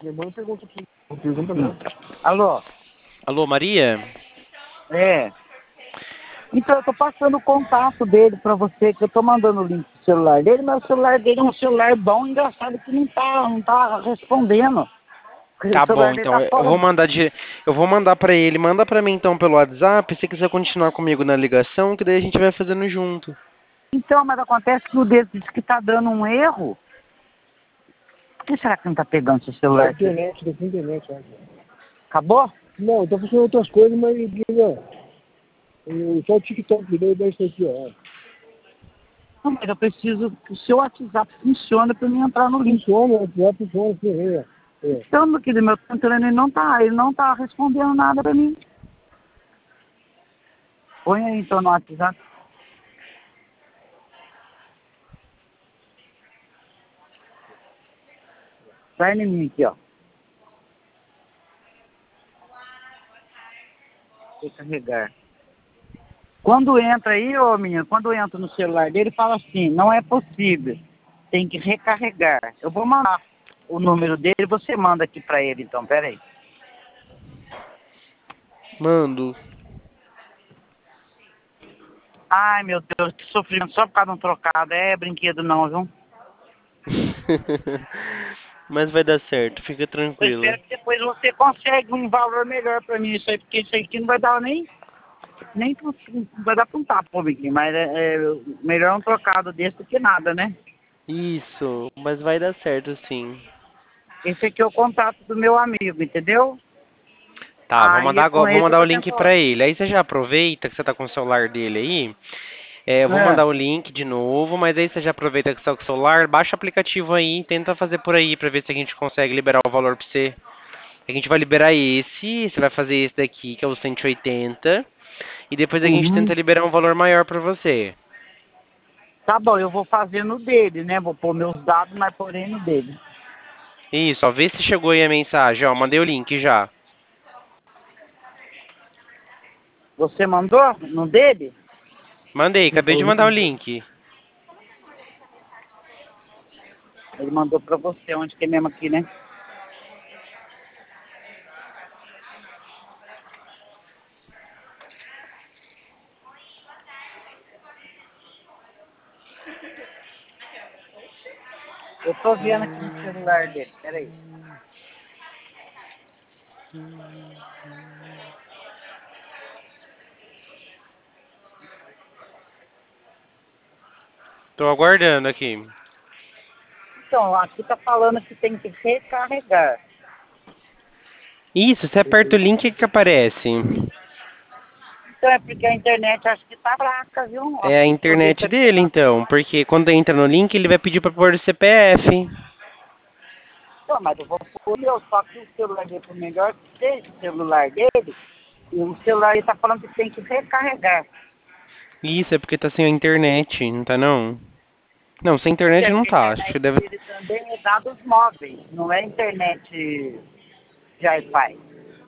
Semana pergunta não. Alô? Alô, Maria? É. Então, eu tô passando o contato dele pra você, que eu tô mandando o link do celular dele, mas o celular dele é um celular bom, engraçado que não tá respondendo. O Tá celular bom, dele então tá eu fora. vou mandar pra ele. Manda pra mim então pelo WhatsApp, se quiser continuar comigo na ligação, que daí a gente vai fazendo junto. Então, mas acontece que o dele diz que tá dando um erro. Por que será que não tá pegando seu celular? Internet, acho. Acabou? Não, tá funcionando outras coisas, mas só o TikTok dele deve ser aqui, ó. Não, mas eu preciso que o seu WhatsApp funcione pra mim entrar no link. Funciona, o WhatsApp funciona, sim, é. Então, meu querido, meu telefone ele não tá respondendo nada pra mim. Põe aí então no WhatsApp. Vai em mim aqui, ó. Vou carregar. Quando entra aí, ô menino, quando entra no celular dele, fala assim, não é possível. Tem que recarregar. Eu vou mandar o número dele, você manda aqui pra ele então, pera aí. Mando. Ai, meu Deus, que sofrimento, só por causa de um trocado. É brinquedo não, viu? Mas vai dar certo, fica Eu tranquila. espero que depois você consiga um valor melhor pra mim isso aí, porque isso aqui não vai dar nem não vai dar pra um tapa, ô Biquinho, mas melhor um trocado desse do que nada, né? Isso, mas vai dar certo sim. Esse aqui é o contato do meu amigo, entendeu? Tá, vou Aí mandar é com agora, vou ele que eu mandar o tô link tentando. pra ele. Aí você já aproveita que você tá com o celular dele aí. Eu vou É. mandar o link de novo, mas aí você já aproveita que você tá com o celular, baixa o aplicativo aí, tenta fazer por aí pra ver se a gente consegue liberar o valor pra você. A gente vai liberar esse, você vai fazer esse daqui, que é o 180, e depois a gente Uhum. tenta liberar um valor maior pra você. Tá bom, eu vou fazer no dele, né? Vou pôr meus dados, mas porém no dele. Isso, ó, vê se chegou aí a mensagem, ó, mandei o link já. Você mandou no dele? Mandei, acabei de mandar o link. Ele mandou pra você, onde que é mesmo aqui, né? Eu tô vendo aqui no celular dele, peraí. Tô aguardando aqui. Então, aqui tá falando que tem que recarregar. Isso, você aperta o link que aparece. Então é porque a internet acho que tá fraca, viu? É a Acho que poder internet ser dele, melhor. então, porque quando entra no link, ele vai pedir pra pôr o CPF. Não, mas eu vou pôr o meu, só que o celular dele, por melhor que seja o celular dele, e o celular ele tá falando que tem que recarregar. Isso, é porque tá sem a internet, não tá não? Não, sem internet Porque não a tá, acho que internet deve... dele também é dados móveis, não é internet de Wi-Fi.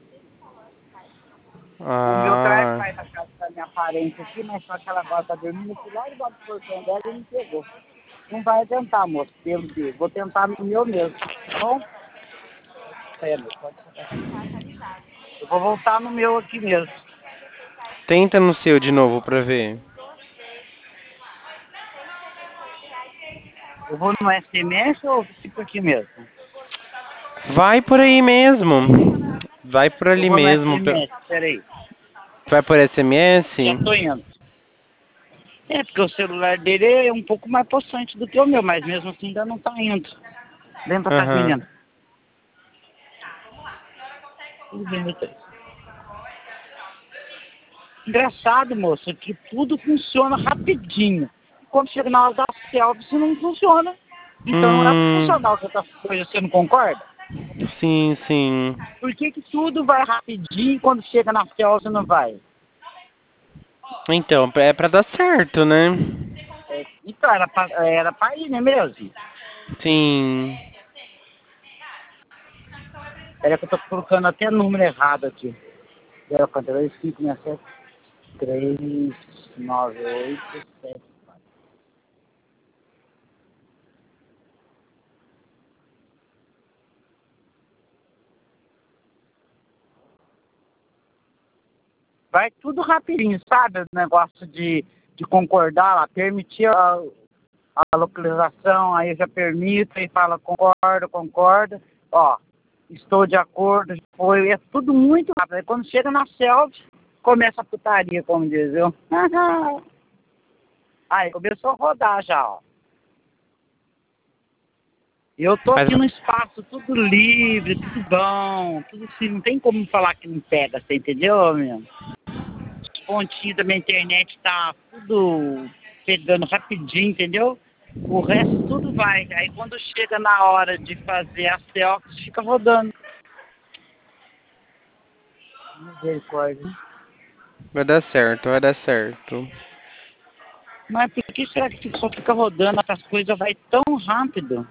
O meu tá Ah, Wi-Fi na casa da minha parente aqui, mas só que ela agora tá dormindo aqui lá debaixo do portão dela e me pegou. Não vai adiantar, moço, pelo dele. Vou tentar no meu mesmo, tá bom? É, meu, pode ficar. Eu vou voltar no meu aqui mesmo. tenta no seu de novo pra ver. Eu vou no SMS ou fico aqui mesmo? Vai por aí mesmo. Vai por Eu ali vou no mesmo. SMS, peraí. Vai por SMS? Já tô indo. É, porque o celular dele é um pouco mais possante do que o meu, mas mesmo assim ainda não tá indo. Vem pra trás, Aham. menina. Tudo bem, meu Deus. Engraçado, moço, que tudo funciona rapidinho. Quando chega na hora da selfie, não funciona. Então não é pra Hum, funcionar outra coisa, você não concorda? sim, sim. Por que que tudo vai rapidinho e quando chega na selfie não vai? Então, é pra dar certo, né? Então era pra ir, né mesmo? Sim. Era que eu tô colocando até número errado aqui. 042 567 398 7. vai tudo rapidinho, sabe? O negócio de concordar lá, permitir a localização, aí já permite, aí fala concorda, ó, estou de acordo, foi, é tudo muito rápido. Aí quando chega na selfie, começa a putaria, como diz, viu? Aí começou a rodar já, ó. Eu tô aqui no espaço, tudo livre, tudo bom, tudo assim, não tem como falar que não pega, você entendeu, meu? Os pontinhos da minha internet tá tudo pegando rapidinho, entendeu? O resto tudo vai. Aí quando chega na hora de fazer a selfie, fica rodando. Misericórdia. Vai dar certo, vai dar certo. Mas por que será que só fica rodando essas coisas vai tão rápido?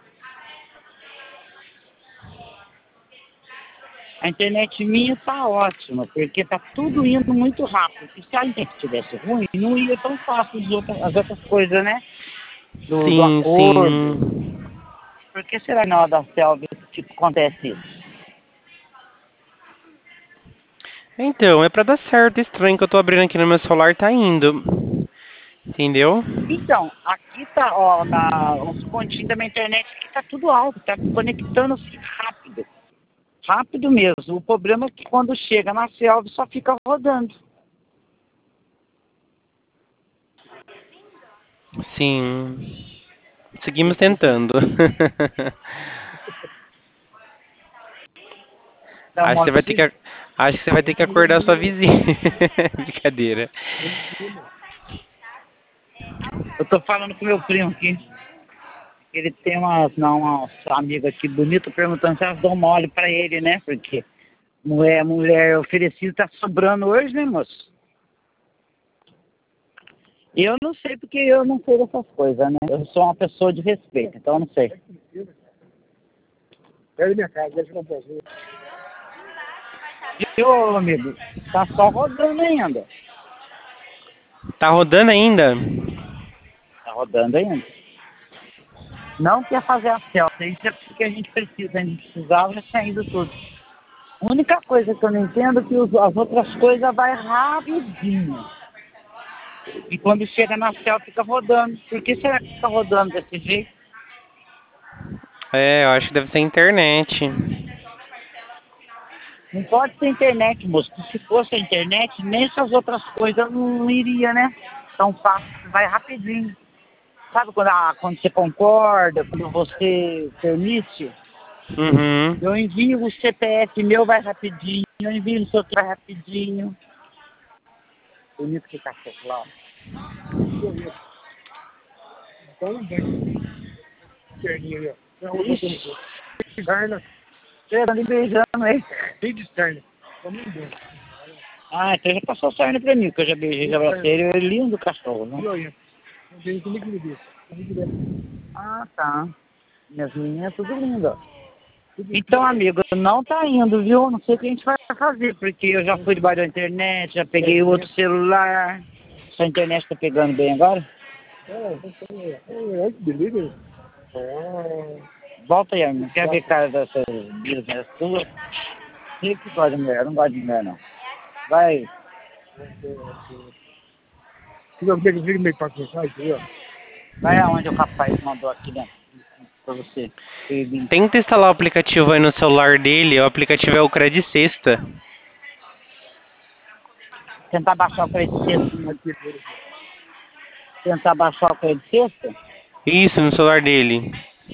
A internet minha tá ótima, porque tá tudo indo muito rápido. Se a internet estivesse ruim, não ia tão fácil as outras coisas, né? Do Sim, acordo. sim. Por que será que na hora da selfie tipo, acontece isso? Então, é pra dar certo. Estranho que eu tô abrindo aqui no meu celular, tá indo. Entendeu? Então, aqui tá, ó, os pontinhos da minha internet aqui tá tudo alto, tá conectando rápido. Rápido mesmo. O problema é que quando chega na selva só fica rodando. Sim. Seguimos tentando. Dá Acho que uma... você vai ter que, acho que você vai ter que acordar sua vizinha. Brincadeira. Eu tô falando com meu primo aqui. Ele tem umas amigas aqui bonitas perguntando se elas dão mole pra ele, né? Porque mulher oferecida tá sobrando hoje, né, moço? Eu não sei porque eu não sei dessas coisas, né? Eu sou uma pessoa de respeito, então eu não sei. Pega minha casa, deixa eu comprar. E ô, amigo, tá só rodando ainda. Tá rodando ainda? Tá rodando ainda. Não quer fazer a selfie, isso é porque a gente precisa, a gente precisava já tinha ido tudo. A única coisa que eu não entendo é que as outras coisas vai rapidinho. E quando chega na selfie fica rodando. Por que será que fica rodando desse jeito? É, eu acho que deve ser internet. Não pode ser internet, moço. Se fosse a internet, nem essas outras coisas não iria, né? Tão fácil, vai rapidinho. Sabe quando você concorda, quando você permite? Uhum. Eu envio o CPF meu, vai rapidinho. Eu envio o seu que vai rapidinho. Bonito que cachorro lá. Então não tem. Perninha ali, ó. Não, Ixi, perna, você tá me beijando aí. cheio de perna. Vamos embora. Ah, então já passou sarna pra mim, que eu já beijei, já abracei ele. É lindo o cachorro, E né? olha, não tem como que me disse. Ah, tá. Minhas meninas, tudo lindo, ó. Então, amigo, não tá indo, viu? Não sei o que a gente vai fazer, porque eu já fui debaixo da internet, já peguei outro celular. Sua internet tá pegando bem agora? É, que beleza. Volta aí, amigo. Quer ver cara dessas business tuas? Sei que gosta de mulher, eu não gosto de mulher, não. Vai. Fica meio pra pensar aqui, ó. Vai aonde o rapaz mandou aqui dentro pra você. Ele Tenta instalar o aplicativo aí no celular dele. O aplicativo é o Credit Sexta. tentar baixar o crédito sexta. Tentar baixar o crédito sexta. Isso, no celular dele.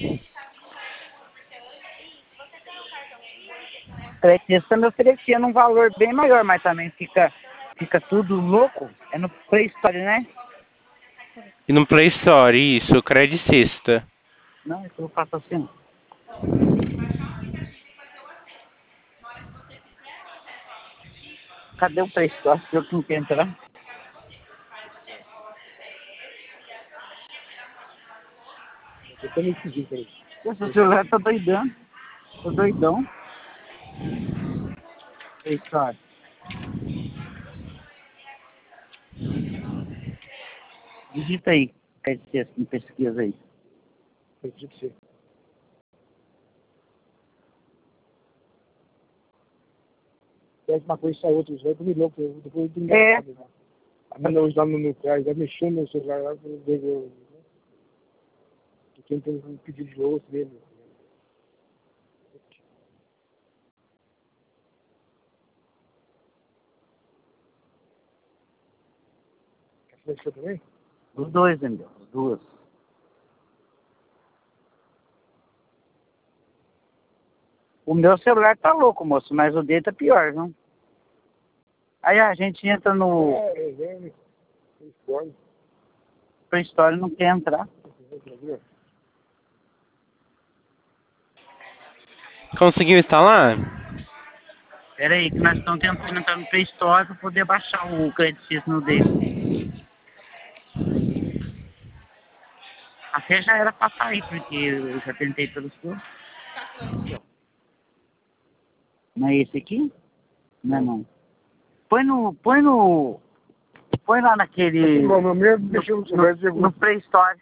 O crédito sexta me oferecendo um valor bem maior, mas também fica tudo louco. É no Play Store, né? E no Play Store, isso, Credit Sexta. Não, isso eu faço assim. Cadê o Play Store? Eu que não quero entrar. Eu tô meio esquisito aí. Esse celular tá doidão. Tô doidão. Play Store. Digita aí. Crédito sexta, me pesquisa aí. Eu digo que você. Desce uma coisa e sai outra. Isso aí é muito louco. Depois eu tenho É. engraçado, né? A menina hoje lá no trás, vai mexendo no celular lá, eu vejo. Tô tentando pedir de louça dele. Quer fazer também? Os dois, entendeu? Os duas. O meu celular tá louco, moço, mas o dele tá pior, viu? Aí a gente entra no Escolhe. Play Store e não quer entrar. Conseguiu instalar? Pera aí, que nós estamos tentando entrar no Play Store para poder baixar o Credit System dele. Até já era pra sair, porque eu já tentei pelos seus. Não é esse aqui? Não é não. Põe lá naquele... Bom, meu mesmo mexeu no celular e no Play Store.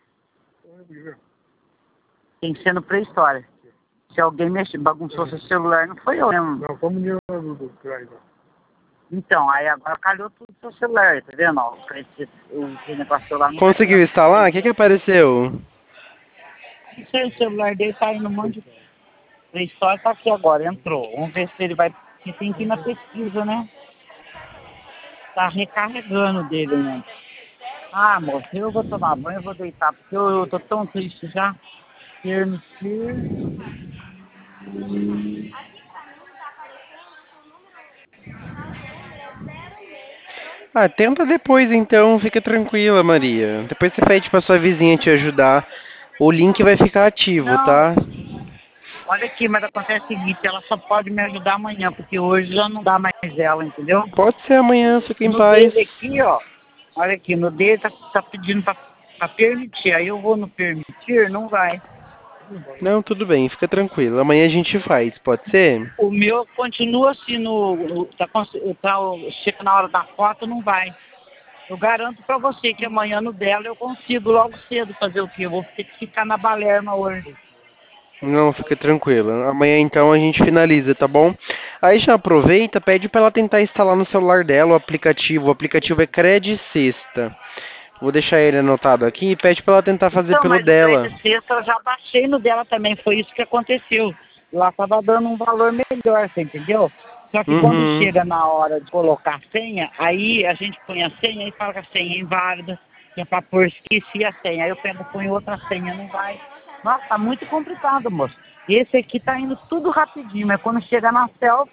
Tem que ser no Play Store. Se alguém bagunçou seu celular, não foi eu mesmo. Não, foi o menino do trás. Então, aí agora calhou tudo no seu celular, tá vendo? Ó, o negócio lá não Conseguiu instalar? O que apareceu? Isso aí, o celular dele tá indo um monte de... Play Store tá aqui agora, entrou. Vamos ver se ele vai... Porque tem que ir na pesquisa, né? Tá recarregando dele, né? Ah, moço, eu vou tomar banho, eu vou deitar, porque eu tô tão triste já. Permitir... Ah, tenta depois então, fica tranquila, Maria. Depois você pede pra sua vizinha te ajudar. O link vai ficar ativo, Não, tá? olha aqui, mas acontece o seguinte, ela só pode me ajudar amanhã, porque hoje já não dá mais ela, entendeu? Pode ser amanhã, fica em No paz. dele aqui, ó, olha aqui, no dele tá pedindo pra permitir, aí eu vou no permitir, não vai. Não, tudo bem, fica tranquilo. Amanhã a gente faz, pode ser? O meu continua assim chega na hora da foto, não vai. Eu garanto pra você que amanhã no dela eu consigo logo cedo fazer o quê? Eu vou ter que ficar na balerma hoje. Não, fica tranquilo. Amanhã então a gente finaliza, tá bom? Aí já aproveita, pede pra ela tentar instalar no celular dela o aplicativo. O aplicativo é Credit Sexta. Vou deixar ele anotado aqui e pede pra ela tentar fazer Então, pelo mas o dela. Credit Sexta eu já baixei no dela também, foi isso que aconteceu. Lá tava dando um valor melhor, você entendeu? Só que quando Uhum. chega na hora de colocar a senha, aí a gente põe a senha e fala que a senha é inválida, que é pra pôr, esqueci a senha. Aí eu pego, ponho outra senha, não vai. Nossa, tá muito complicado, moço. Esse aqui tá indo tudo rapidinho, mas quando chega na selfie,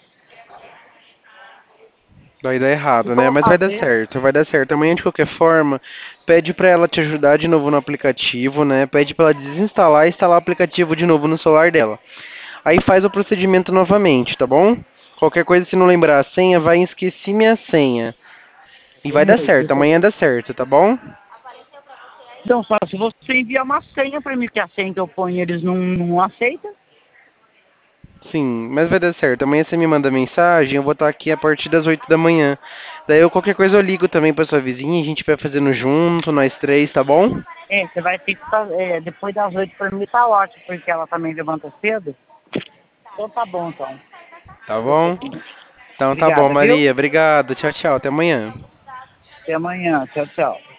Vai dar o que errado, eu né? vou Mas vai dar fazer? certo, vai dar certo. Amanhã, de qualquer forma, pede pra ela te ajudar de novo no aplicativo, né? Pede pra ela desinstalar e instalar o aplicativo de novo no celular dela. Aí faz o procedimento novamente, tá bom? Qualquer coisa, se não lembrar a senha, vai em esqueci minha senha. E vai dar certo, amanhã dá certo, tá bom? Então, só se você enviar uma senha pra mim, que a senha que eu ponho eles não aceitam. Sim, mas vai dar certo. Amanhã você me manda mensagem, eu vou estar aqui a partir das 8 da manhã. Daí eu qualquer coisa eu ligo também pra sua vizinha, a gente vai fazendo junto, nós três, tá bom? É, você vai ter que fazer, depois das 8 pra mim tá ótimo, porque ela também levanta cedo. Então tá bom, então. Tá bom? Então tá bom, Obrigada, viu? Maria. Obrigado. Tchau, tchau. Até amanhã. Até amanhã. Tchau, tchau.